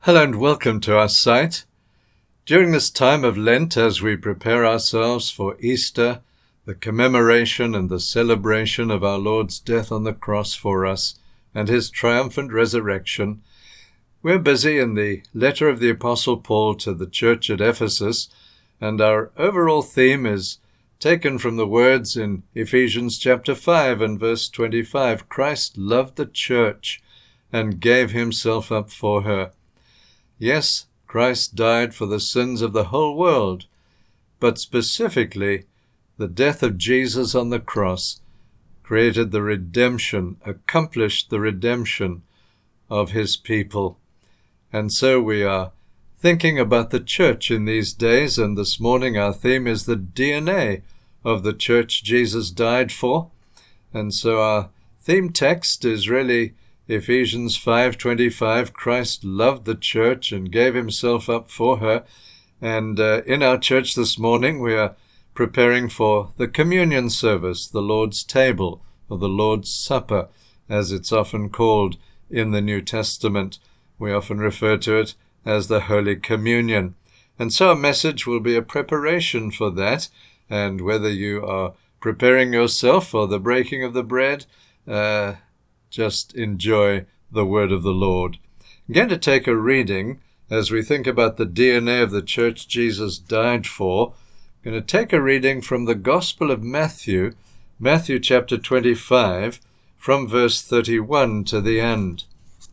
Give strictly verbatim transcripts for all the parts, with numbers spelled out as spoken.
Hello and welcome to our site. During this time of Lent, as we prepare ourselves for Easter, the commemoration and the celebration of our Lord's death on the cross for us and his triumphant resurrection, we're busy in the letter of the Apostle Paul to the church at Ephesus, and our overall theme is taken from the words in Ephesians chapter five and verse twenty-five. Christ loved the church and gave himself up for her. Yes, Christ died for the sins of the whole world, but specifically, the death of Jesus on the cross created the redemption, accomplished the redemption of his people. And so we are thinking about the church in these days, and this morning our theme is the D N A of the church Jesus died for. And so our theme text is really Ephesians five twenty-five, Christ loved the church and gave himself up for her. And uh, in our church this morning, we are preparing for the communion service, the Lord's table, or the Lord's Supper, as it's often called in the New Testament. We often refer to it as the Holy Communion. And so a message will be a preparation for that. And whether you are preparing yourself for the breaking of the bread, uh, just enjoy the word of the Lord. I'm going to take a reading as we think about the D N A of the church Jesus died for. I'm going to take a reading from the Gospel of Matthew, Matthew chapter twenty-five, from verse thirty-one to the end.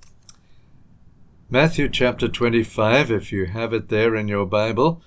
Matthew chapter twenty-five, if you have it there in your Bible.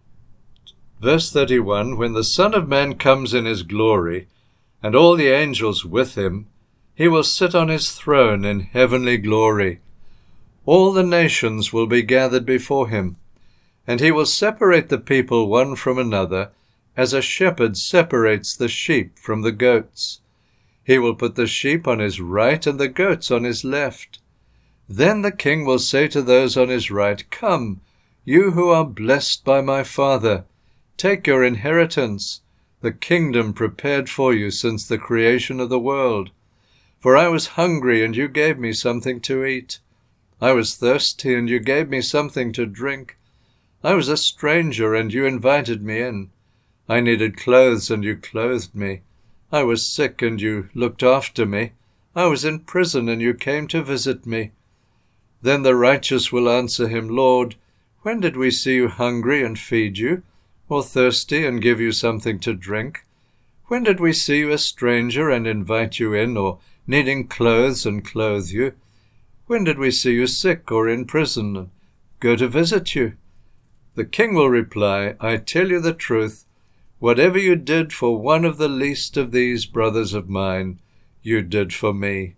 Verse thirty-one, when the Son of Man comes in his glory, and all the angels with him, he will sit on his throne in heavenly glory. All the nations will be gathered before him, and he will separate the people one from another, as a shepherd separates the sheep from the goats. He will put the sheep on his right and the goats on his left. Then the king will say to those on his right, Come, you who are blessed by my Father, take your inheritance, the kingdom prepared for you since the creation of the world. For I was hungry, and you gave me something to eat. I was thirsty, and you gave me something to drink. I was a stranger, and you invited me in. I needed clothes, and you clothed me. I was sick, and you looked after me. I was in prison, and you came to visit me. Then the righteous will answer him, Lord, when did we see you hungry and feed you, or thirsty and give you something to drink? When did we see you a stranger and invite you in, or needing clothes and clothe you? When did we see you sick or in prison and go to visit you? The king will reply, I tell you the truth, whatever you did for one of the least of these brothers of mine, you did for me.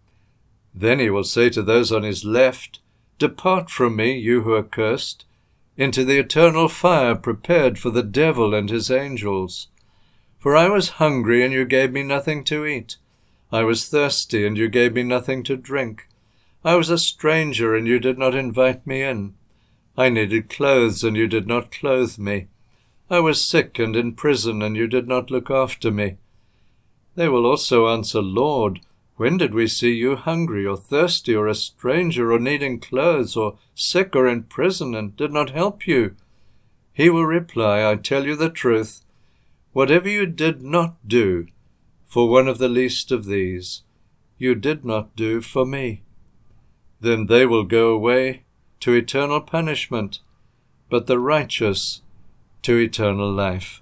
Then he will say to those on his left, Depart from me, you who are cursed, into the eternal fire prepared for the devil and his angels. For I was hungry, and you gave me nothing to eat. I was thirsty, and you gave me nothing to drink. I was a stranger, and you did not invite me in. I needed clothes, and you did not clothe me. I was sick and in prison, and you did not look after me. They will also answer, Lord, when did we see you hungry, or thirsty, or a stranger, or needing clothes, or sick, or in prison, and did not help you? He will reply, I tell you the truth, whatever you did not do for one of the least of these, you did not do for me. Then they will go away to eternal punishment, but the righteous to eternal life.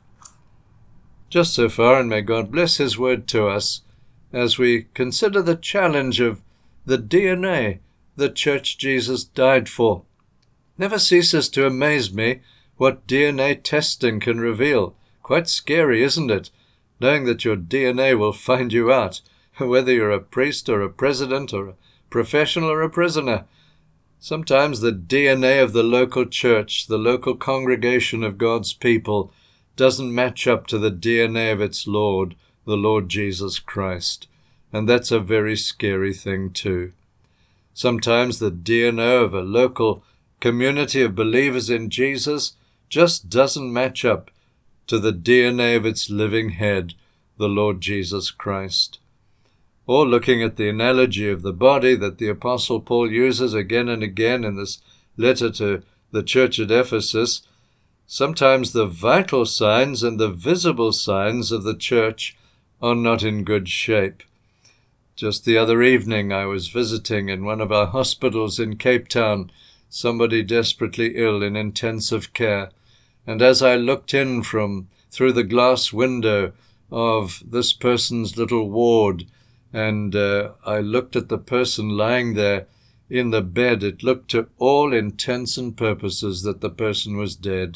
Just so far, and may God bless his word to us as we consider the challenge of the D N A the church Jesus died for. Never ceases to amaze me what D N A testing can reveal. Quite scary, isn't it? Knowing that your D N A will find you out, whether you're a priest or a president or a professional or a prisoner. Sometimes the D N A of the local church, the local congregation of God's people, doesn't match up to the D N A of its Lord, the Lord Jesus Christ. And that's a very scary thing too. Sometimes the D N A of a local community of believers in Jesus just doesn't match up to the D N A of its living head, the Lord Jesus Christ. Or looking at the analogy of the body that the Apostle Paul uses again and again in this letter to the church at Ephesus, sometimes the vital signs and the visible signs of the church are not in good shape. Just the other evening I was visiting in one of our hospitals in Cape Town, somebody desperately ill in intensive care, and as I looked in from through the glass window of this person's little ward, and uh, I looked at the person lying there in the bed, it looked to all intents and purposes that the person was dead.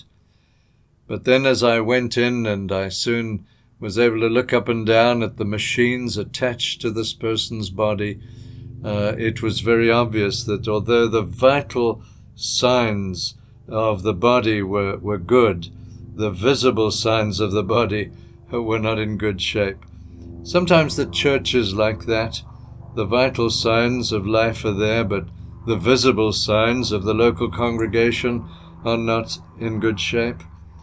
But then as I went in, and I soon was able to look up and down at the machines attached to this person's body, uh, it was very obvious that although the vital signs of the body were, were good, the visible signs of the body were not in good shape. Sometimes the church is like that. The vital signs of life are there, but the visible signs of the local congregation are not in good shape.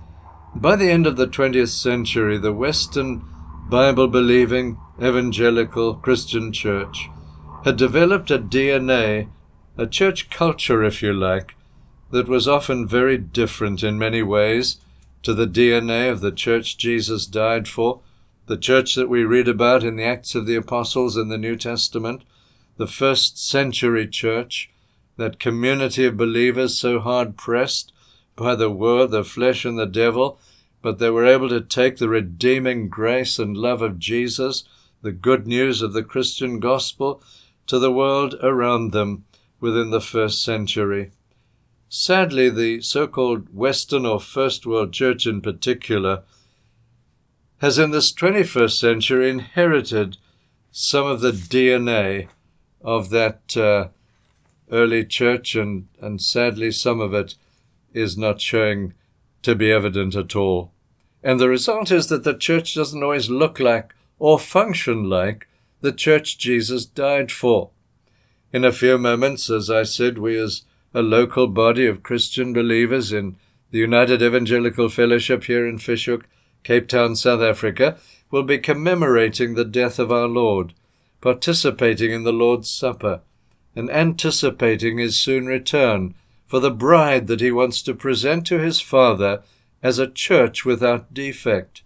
By the end of the twentieth century, the Western Bible-believing evangelical Christian church had developed a D N A, a church culture, if you like, that was often very different in many ways to the D N A of the church Jesus died for, the church that we read about in the Acts of the Apostles in the New Testament, the first century church, that community of believers so hard-pressed by the world, the flesh, and the devil, but they were able to take the redeeming grace and love of Jesus, the good news of the Christian gospel, to the world around them within the first century. Sadly, the so-called Western or First World Church in particular has in this twenty-first century inherited some of the D N A of that uh, early church, and, and sadly some of it is not showing to be evident at all. And the result is that the church doesn't always look like or function like the church Jesus died for. In a few moments, as I said, we as a local body of Christian believers in the United Evangelical Fellowship here in Fish Hoek, Cape Town, South Africa, will be commemorating the death of our Lord, participating in the Lord's Supper, and anticipating his soon return for the bride that he wants to present to his Father as a church without defect.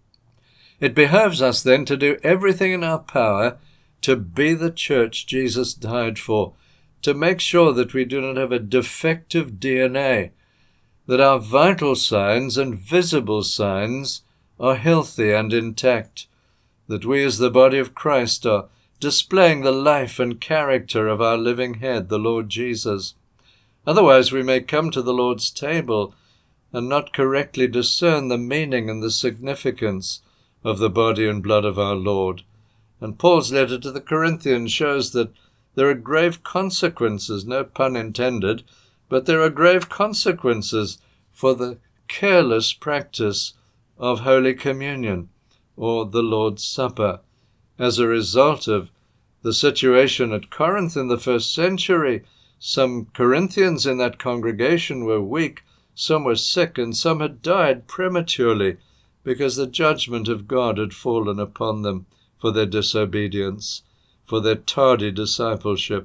It behoves us then to do everything in our power to be the church Jesus died for, to make sure that we do not have a defective D N A, that our vital signs and visible signs are healthy and intact, that we as the body of Christ are displaying the life and character of our living head, the Lord Jesus. Otherwise we may come to the Lord's table and not correctly discern the meaning and the significance of the body and blood of our Lord. And Paul's letter to the Corinthians shows that there are grave consequences, no pun intended, but there are grave consequences for the careless practice of Holy Communion or the Lord's Supper. As a result of the situation at Corinth in the first century, some Corinthians in that congregation were weak, some were sick, and some had died prematurely because the judgment of God had fallen upon them for their disobedience, for their tardy discipleship.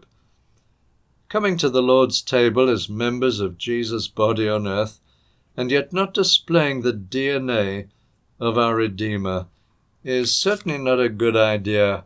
Coming to the Lord's table as members of Jesus' body on earth, and yet not displaying the D N A of our Redeemer, is certainly not a good idea.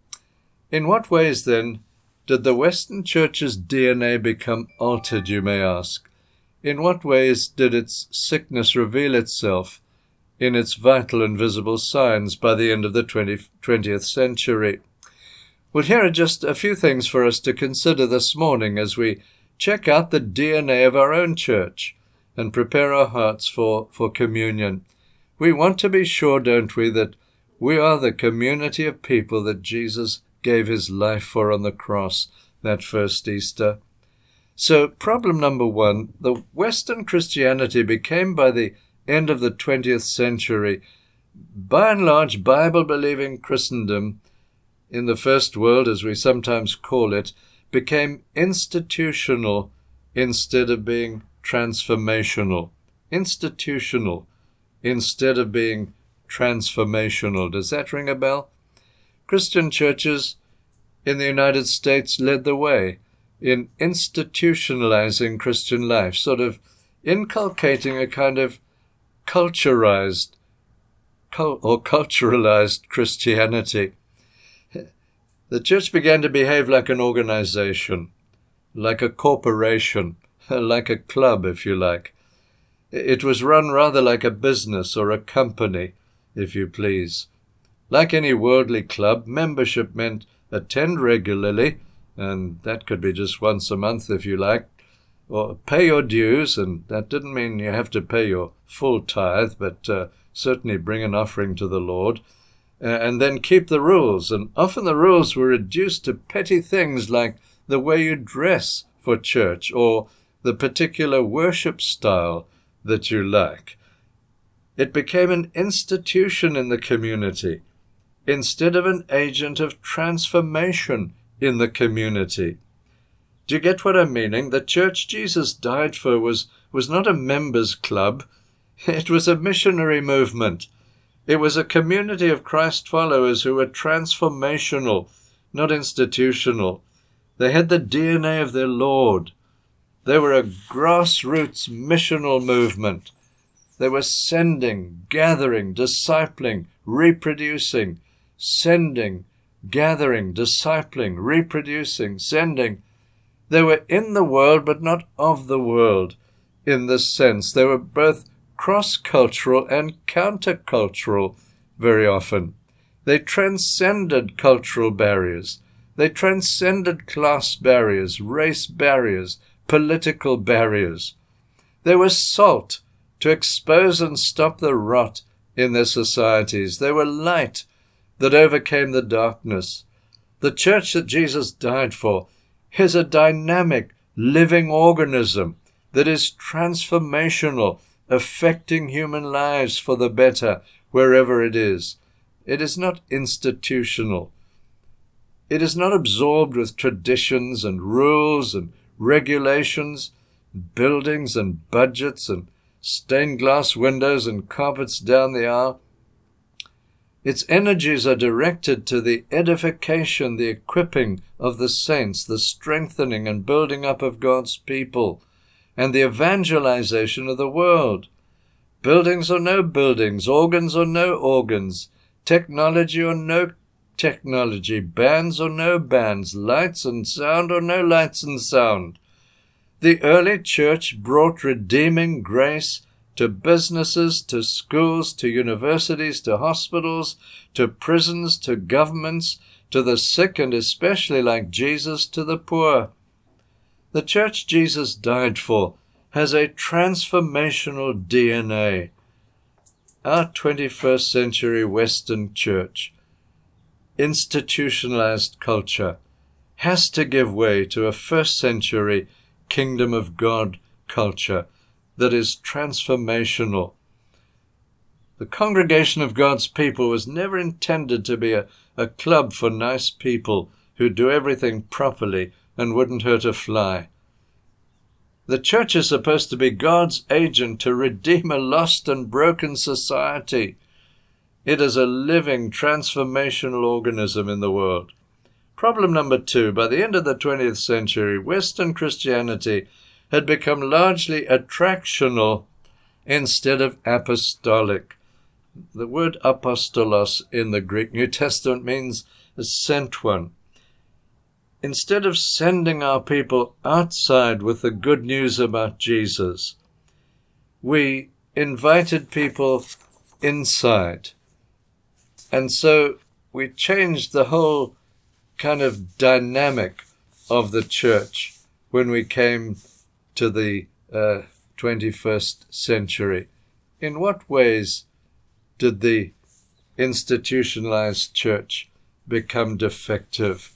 In what ways, then, did the Western Church's D N A become altered, you may ask? In what ways did its sickness reveal itself in its vital and visible signs by the end of the twentieth century? Well, here are just a few things for us to consider this morning as we check out the D N A of our own church and prepare our hearts for, for communion. We want to be sure, don't we, that we are the community of people that Jesus gave his life for on the cross that first Easter. So, problem number one, the Western Christianity became, by the end of the twentieth century, by and large, Bible-believing Christendom in the first world, as we sometimes call it, became institutional instead of being transformational. Institutional instead of being transformational. Does that ring a bell? Christian churches in the United States led the way in institutionalizing Christian life, sort of inculcating a kind of culturized or culturalized Christianity. The church began to behave like an organization, like a corporation, like a club, if you like. It was run rather like a business or a company, if you please. Like any worldly club, membership meant attend regularly, and that could be just once a month if you like, or pay your dues, and that didn't mean you have to pay your full tithe, but uh, certainly bring an offering to the Lord, uh, and then keep the rules. And often the rules were reduced to petty things like the way you dress for church or the particular worship style that you like. It became an institution in the community instead of an agent of transformation in the community. Do you get what I'm meaning? The church Jesus died for was, was not a members' club. It was a missionary movement. It was a community of Christ followers who were transformational, not institutional. They had the D N A of their Lord. They were a grassroots missional movement. They were sending, gathering, discipling, reproducing, sending, gathering, discipling, reproducing, sending. They were in the world, but not of the world, in this sense. They were both cross-cultural and counter-cultural very often. They transcended cultural barriers. They transcended class barriers, race barriers, political barriers. They were salt to expose and stop the rot in their societies. They were light that overcame the darkness. The church that Jesus died for is a dynamic, living organism that is transformational, affecting human lives for the better wherever it is. It is not institutional. It is not absorbed with traditions and rules and regulations, buildings and budgets and stained glass windows and carpets down the aisle. Its energies are directed to the edification, the equipping of the saints, the strengthening and building up of God's people, and the evangelization of the world. Buildings or no buildings, organs or no organs, technology or no technology, bands or no bands, lights and sound or no lights and sound. The early church brought redeeming grace to businesses, to schools, to universities, to hospitals, to prisons, to governments, to the sick, and especially, like Jesus, to the poor. The church Jesus died for has a transformational D N A. Our twenty-first century Western church, institutionalized culture, has to give way to a first century kingdom of God culture that is transformational. The congregation of God's people was never intended to be a, a club for nice people who do everything properly and wouldn't hurt a fly. The church is supposed to be God's agent to redeem a lost and broken society. It is a living, transformational organism in the world. Problem number two, by the end of the twentieth century, Western Christianity had become largely attractional instead of apostolic. The word apostolos in the Greek New Testament means a sent one. Instead of sending our people outside with the good news about Jesus, we invited people inside. And so we changed the whole kind of dynamic of the church when we came to the uh, twenty-first century. In what ways did the institutionalized church become defective?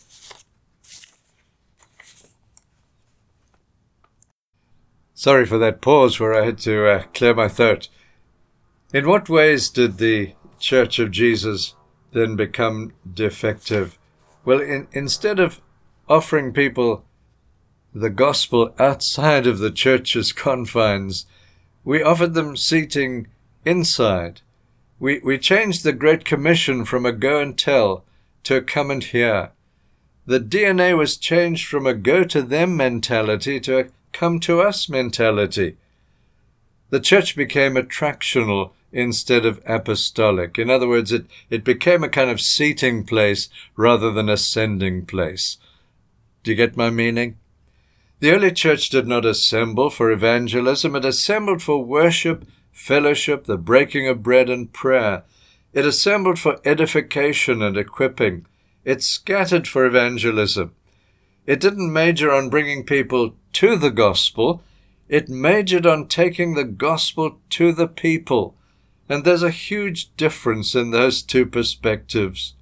Sorry for that pause where I had to uh, clear my throat. In what ways did the Church of Jesus then become defective? Well, in, instead of offering people the gospel outside of the church's confines, we offered them seating inside. We, we changed the Great Commission from a go and tell to a come and hear. The D N A was changed from a go-to-them mentality to a come-to-us mentality. The church became attractional instead of apostolic. In other words, it, it became a kind of seating place rather than a sending place. Do you get my meaning? The early church did not assemble for evangelism. It assembled for worship, fellowship, the breaking of bread, and prayer. It assembled for edification and equipping. It scattered for evangelism. It didn't major on bringing people to the gospel. It majored on taking the gospel to the people. And there's a huge difference in those two perspectives.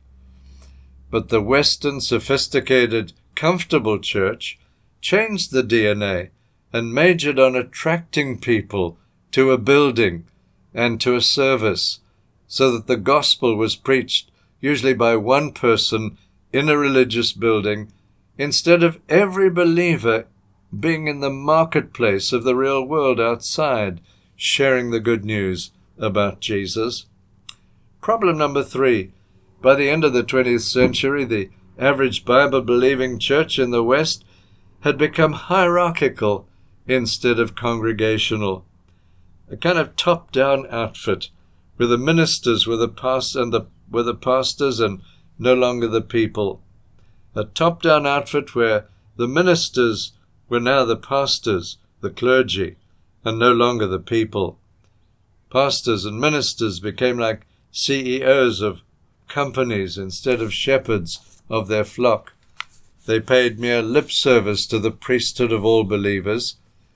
But the Western, sophisticated, comfortable church changed the D N A and majored on attracting people to a building and to a service, so that the gospel was preached usually by one person in a religious building, instead of every believer being in the marketplace of the real world outside, sharing the good news about Jesus. Problem number three. By the end of the twentieth century, the average Bible-believing church in the West had become hierarchical instead of congregational. A kind of top-down outfit, where the ministers were the past and the were the pastors and no longer the people. A top-down outfit where the ministers were now the pastors, the clergy, and no longer the people. Pastors and ministers became like C E Os of companies instead of shepherds of their flock. They paid mere lip service to the priesthood of all believers.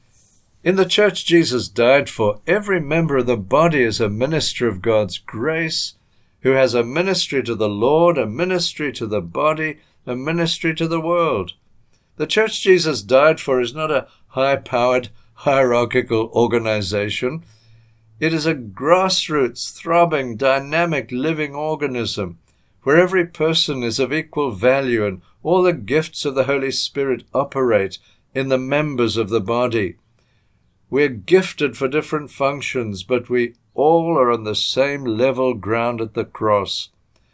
In the church Jesus died for, every member of the body is a minister of God's grace, who has a ministry to the Lord, a ministry to the body, a ministry to the world. The church Jesus died for is not a high-powered, hierarchical organization. It is a grassroots, throbbing, dynamic, living organism, where every person is of equal value and all the gifts of the Holy Spirit operate in the members of the body. We're gifted for different functions, but we all are on the same level ground at the cross.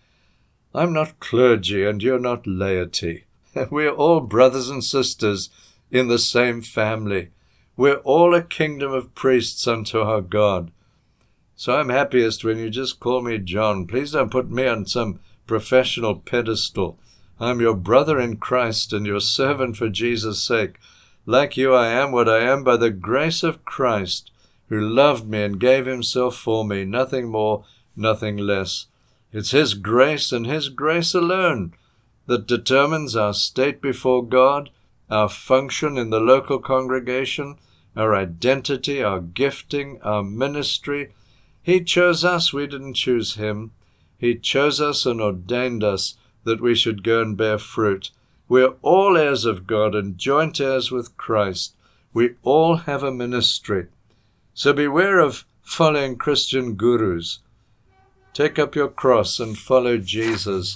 I'm not clergy and you're not laity. We're all brothers and sisters in the same family. We're all a kingdom of priests unto our God. So I'm happiest when you just call me John. Please don't put me on some professional pedestal. I'm your brother in Christ and your servant for Jesus' sake. Like you, I am what I am by the grace of Christ, who loved me and gave himself for me, nothing more, nothing less. It's his grace and his grace alone that determines our state before God, our function in the local congregation, our identity, our gifting, our ministry. He chose us, we didn't choose him. He chose us and ordained us that we should go and bear fruit. We're all heirs of God and joint heirs with Christ. We all have a ministry. So beware of following Christian gurus. Take up your cross and follow Jesus.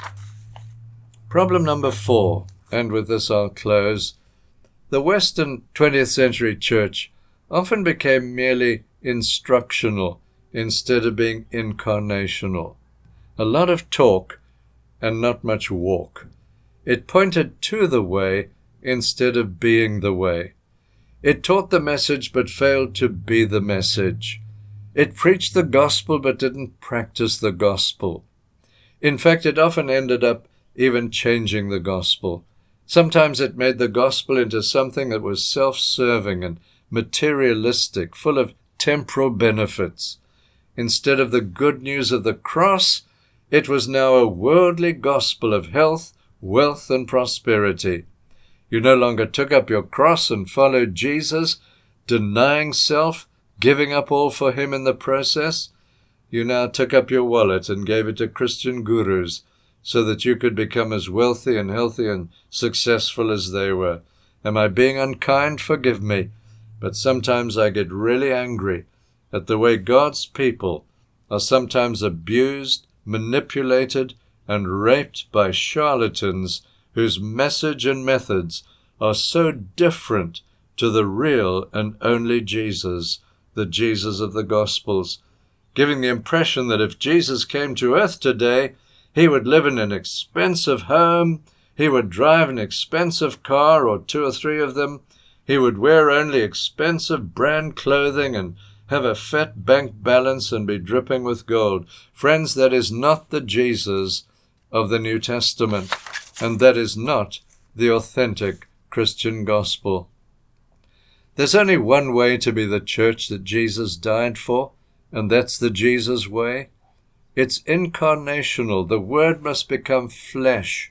Problem number four, and with this I'll close. The Western twentieth century church often became merely instructional instead of being incarnational. A lot of talk and not much walk. It pointed to the way instead of being the way. It taught the message but failed to be the message. It preached the gospel but didn't practice the gospel. In fact, it often ended up even changing the gospel. Sometimes it made the gospel into something that was self-serving and materialistic, full of temporal benefits. Instead of the good news of the cross, it was now a worldly gospel of health, wealth, and prosperity. You no longer took up your cross and followed Jesus, denying self, giving up all for him in the process. You now took up your wallet and gave it to Christian gurus so that you could become as wealthy and healthy and successful as they were. Am I being unkind? Forgive me. But sometimes I get really angry at the way God's people are sometimes abused, manipulated, and raped by charlatans whose message and methods are so different to the real and only Jesus, the Jesus of the Gospels, giving the impression that if Jesus came to earth today, he would live in an expensive home, He would drive an expensive car or two or three of them. He would wear only expensive brand clothing and have a fat bank balance and be dripping with gold. Friends, that is not the Jesus of the New Testament, and that is not the authentic Christian gospel. There's only one way to be the church that Jesus died for, and that's the Jesus way. It's incarnational. The Word must become flesh.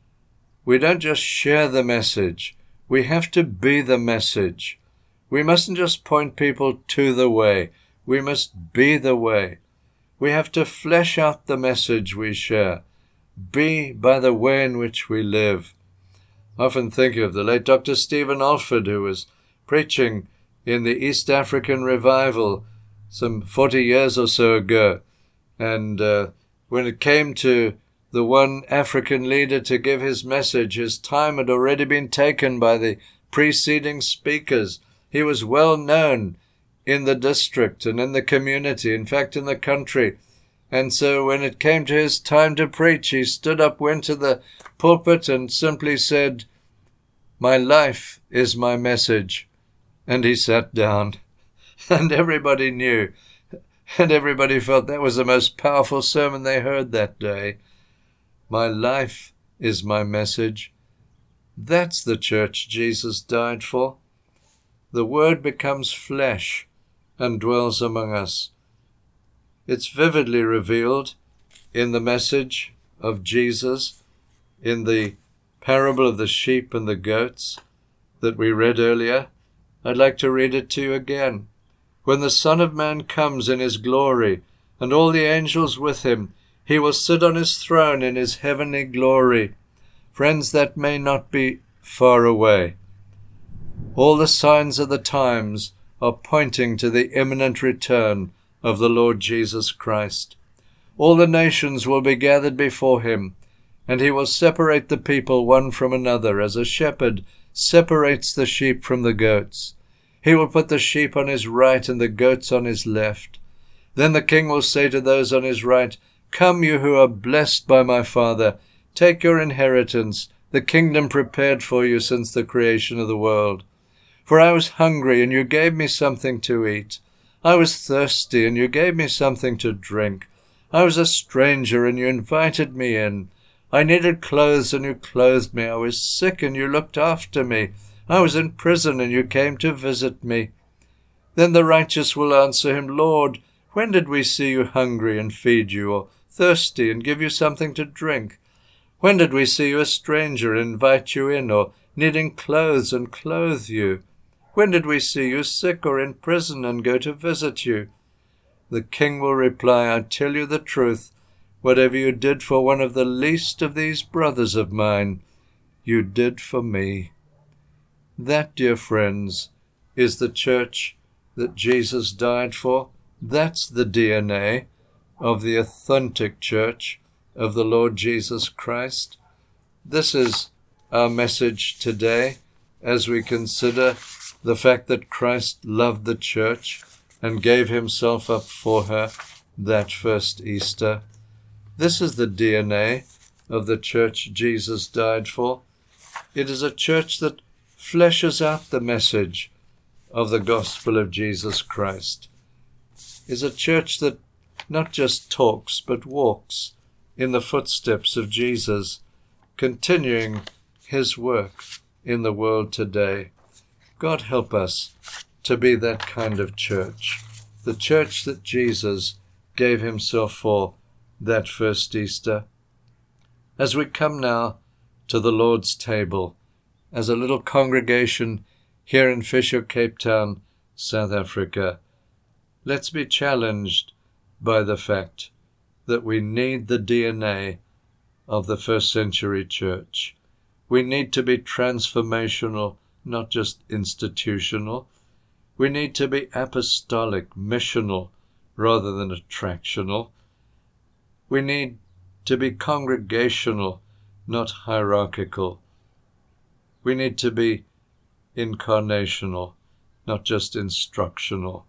We don't just share the message. We have to be the message. We mustn't just point people to the way. We must be the way. We have to flesh out the message we share. Be by the way in which we live. I often think of the late Doctor Stephen Alford, who was preaching in the East African revival some forty years or so ago. And uh, when it came to the one African leader to give his message, his time had already been taken by the preceding speakers. He was well known in the district and in the community, in fact in the country. And so when it came to his time to preach, he stood up, went to the pulpit and simply said, "My life is my message." And he sat down. And everybody knew, and everybody felt that was the most powerful sermon they heard that day. My life is my message. That's the church Jesus died for. The Word becomes flesh and dwells among us. It's vividly revealed in the message of Jesus, in the parable of the sheep and the goats that we read earlier. I'd like to read it to you again. When the Son of Man comes in his glory, and all the angels with him, he will sit on his throne in his heavenly glory. Friends, that may not be far away. All the signs of the times are pointing to the imminent return of the Lord Jesus Christ. All the nations will be gathered before him, and he will separate the people one from another, as a shepherd separates the sheep from the goats. He will put the sheep on his right and the goats on his left. Then the king will say to those on his right, "Come, you who are blessed by my Father, take your inheritance, the kingdom prepared for you since the creation of the world. For I was hungry, and you gave me something to eat. I was thirsty, and you gave me something to drink. I was a stranger, and you invited me in. I needed clothes, and you clothed me. I was sick, and you looked after me. I was in prison, and you came to visit me." Then the righteous will answer him, "Lord, when did we see you hungry and feed you, or thirsty and give you something to drink? When did we see you a stranger and invite you in, or needing clothes and clothe you? When did we see you sick or in prison and go to visit you?" The king will reply, "I tell you the truth, whatever you did for one of the least of these brothers of mine, you did for me." That, dear friends, is the church that Jesus died for. That's the D N A of the authentic church of the Lord Jesus Christ. This is our message today as we consider the fact that Christ loved the church and gave himself up for her that first Easter. This is the D N A of the church Jesus died for. It is a church that fleshes out the message of the gospel of Jesus Christ. Is a church that not just talks but walks in the footsteps of Jesus, continuing his work in the world today. God help us to be that kind of church, the church that Jesus gave himself for that first Easter. As we come now to the Lord's table, as a little congregation here in Fisher, Cape Town, South Africa, let's be challenged by the fact that we need the D N A of the first century church. We need to be transformational, not just institutional. We need to be apostolic, missional, rather than attractional. We need to be congregational, not hierarchical. We need to be incarnational, not just instructional.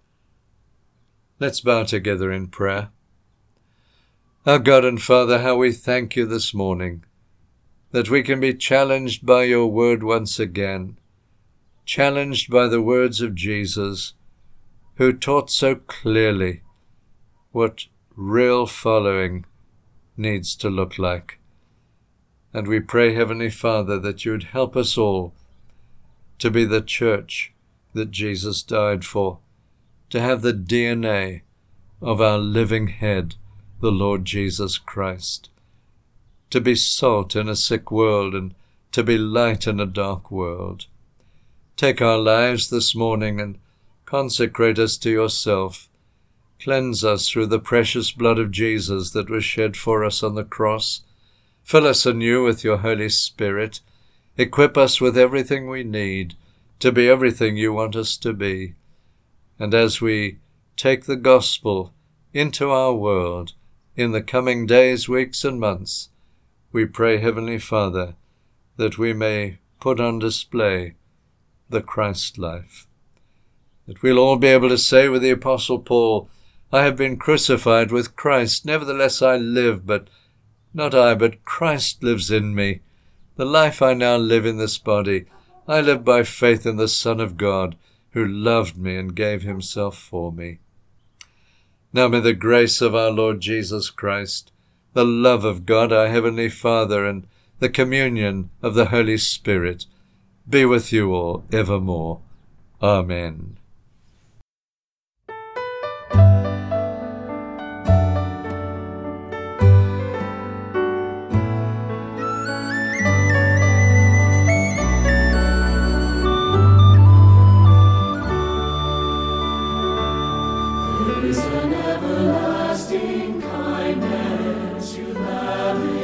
Let's bow together in prayer. Our God and Father, how we thank you this morning. that we can be challenged by your word once again, challenged by the words of Jesus, who taught so clearly what real following needs to look like. And we pray, Heavenly Father, that you would help us all to be the church that Jesus died for, to have the D N A of our living head, the Lord Jesus Christ, to be salt in a sick world and to be light in a dark world. Take our lives this morning and consecrate us to yourself. Cleanse us through the precious blood of Jesus that was shed for us on the cross. Fill us anew with your Holy Spirit. Equip us with everything we need to be everything you want us to be. And as we take the gospel into our world in the coming days, weeks, and months, we pray, Heavenly Father, that we may put on display the Christ life. That we'll all be able to say with the Apostle Paul, I have been crucified with Christ, nevertheless I live, but not I, but Christ lives in me. The life I now live in this body, I live by faith in the Son of God, who loved me and gave himself for me. Now may the grace of our Lord Jesus Christ, the love of God our Heavenly Father, and the communion of the Holy Spirit be with you all evermore. Amen. There is an everlasting kindness you lavish